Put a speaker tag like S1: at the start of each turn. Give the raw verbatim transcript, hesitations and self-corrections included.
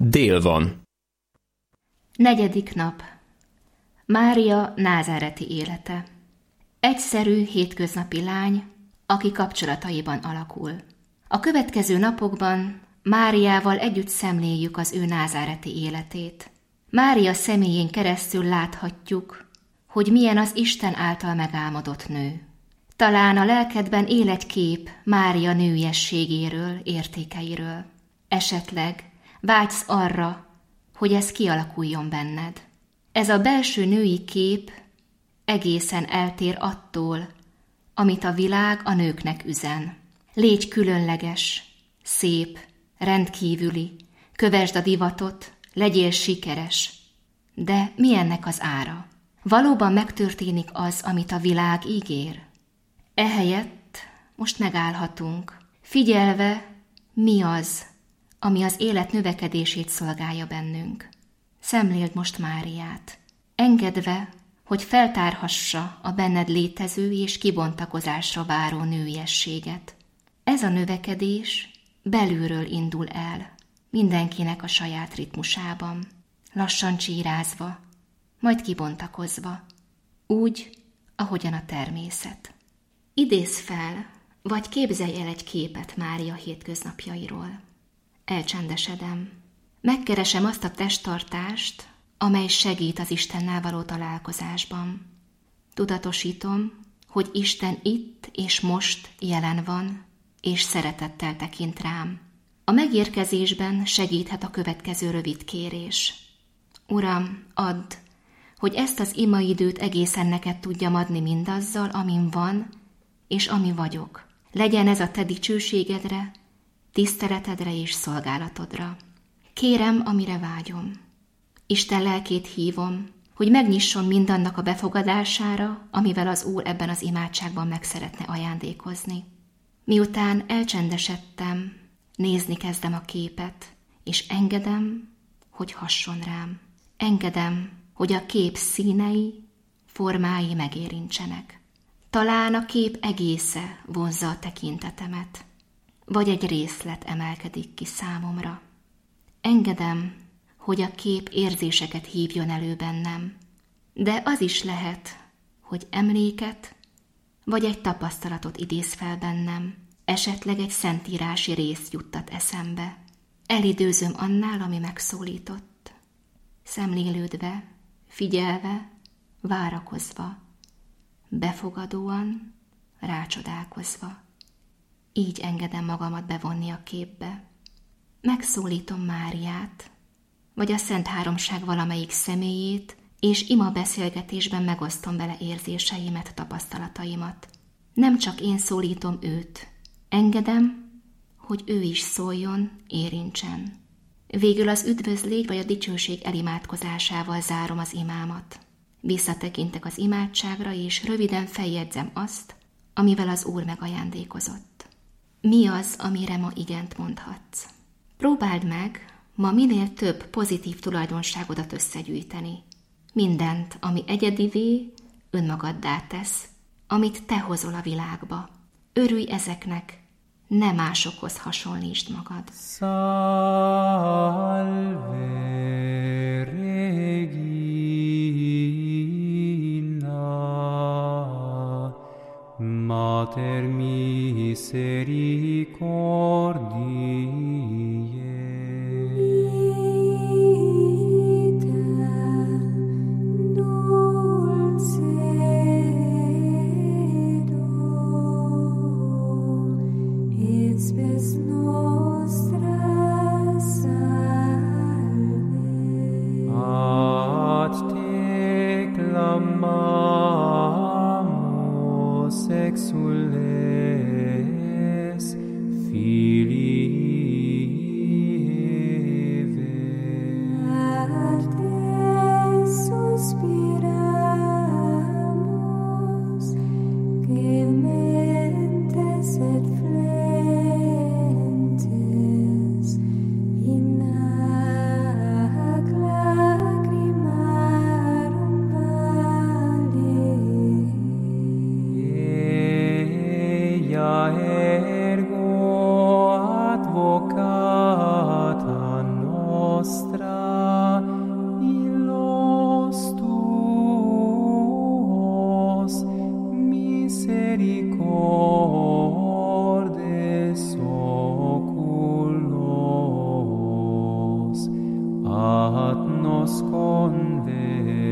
S1: Dél van.
S2: Negyedik nap. Mária názáreti élete. Egyszerű, hétköznapi lány, aki kapcsolataiban alakul. A következő napokban Máriával együtt szemléljük az ő názáreti életét. Mária személyén keresztül láthatjuk, hogy milyen az Isten által megálmodott nő. Talán a lelkedben él egy kép Mária nőiességéről, értékeiről. Esetleg vágysz arra, hogy ez kialakuljon benned. Ez a belső női kép egészen eltér attól, amit a világ a nőknek üzen. Légy különleges, szép, rendkívüli, kövesd a divatot, legyél sikeres. De mi ennek az ára? Valóban megtörténik az, amit a világ ígér? Ehelyett most megállhatunk, figyelve, mi az, ami az élet növekedését szolgálja bennünk. Szemléld most Máriát, engedve, hogy feltárhassa a benned létező és kibontakozásra váró nőiességet. Ez a növekedés belülről indul el, mindenkinek a saját ritmusában, lassan csírázva, majd kibontakozva, úgy, ahogyan a természet. Idézz fel, vagy képzelj el egy képet Mária hétköznapjairól. Elcsendesedem. Megkeresem azt a testtartást, amely segít az Istennel való találkozásban. Tudatosítom, hogy Isten itt és most jelen van, és szeretettel tekint rám. A megérkezésben segíthet a következő rövid kérés. Uram, add, hogy ezt az imaidőt egészen neked tudjam adni mindazzal, amin van, és ami vagyok. Legyen ez a te dicsőségedre, tiszteletedre és szolgálatodra. Kérem, amire vágyom. Isten lelkét hívom, hogy megnyisson mindannak a befogadására, amivel az Úr ebben az imádságban meg szeretne ajándékozni. Miután elcsendesedtem, nézni kezdem a képet, és engedem, hogy hasson rám. Engedem, hogy a kép színei, formái megérintsenek. Talán a kép egésze vonzza a tekintetemet, vagy egy részlet emelkedik ki számomra. Engedem, hogy a kép érzéseket hívjon elő bennem, de az is lehet, hogy emléket, vagy egy tapasztalatot idéz fel bennem, esetleg egy szentírási részt juttat eszembe. Elidőzöm annál, ami megszólított. Szemlélődve, figyelve, várakozva, befogadóan, rácsodálkozva. Így engedem magamat bevonni a képbe. Megszólítom Máriát, vagy a Szent Háromság valamelyik személyét, és ima beszélgetésben megosztom vele érzéseimet, tapasztalataimat. Nem csak én szólítom őt, engedem, hogy ő is szóljon, érintsen. Végül az üdvözlégy vagy a dicsőség elimádkozásával zárom az imámat. Visszatekintek az imádságra, és röviden feljegyzem azt, amivel az Úr megajándékozott. Mi az, amire ma igent mondhatsz? Próbáld meg ma minél több pozitív tulajdonságodat összegyűjteni. Mindent, ami egyedivé, önmagaddá tesz, amit te hozol a világba. Örülj ezeknek, ne másokhoz hasonlítsd magad.
S3: Salve Regina, Mater misericordiae. Exules ad nos converge.